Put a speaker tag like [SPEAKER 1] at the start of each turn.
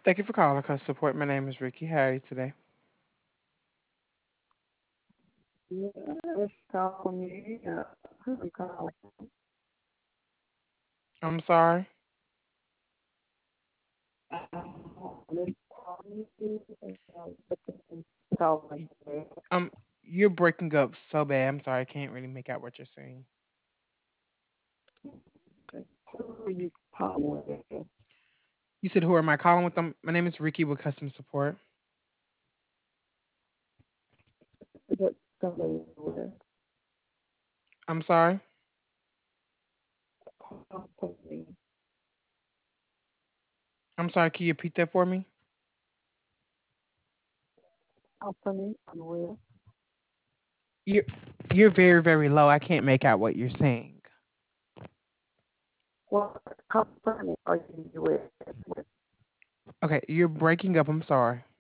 [SPEAKER 1] Thank you for calling customer support. My name is Ricky. How are you today?
[SPEAKER 2] Yeah, it's calling me. I'm calling.
[SPEAKER 1] I'm sorry.
[SPEAKER 2] It's calling me. Calling me.
[SPEAKER 1] Um, you're breaking up so bad. I'm sorry. I can't really make out what you're saying.
[SPEAKER 2] Who are you calling with?
[SPEAKER 1] You said, "Who am I calling with?" Them. My name is Ricky with customer support.
[SPEAKER 2] What somebody with?
[SPEAKER 1] I'm sorry.
[SPEAKER 2] Company.
[SPEAKER 1] I'm sorry. Can you repeat that for me?
[SPEAKER 2] Company. I'm with.
[SPEAKER 1] You're you're very very low. I can't make out what you're saying.
[SPEAKER 2] What company are you with?
[SPEAKER 1] Okay, you're breaking up. I'm sorry.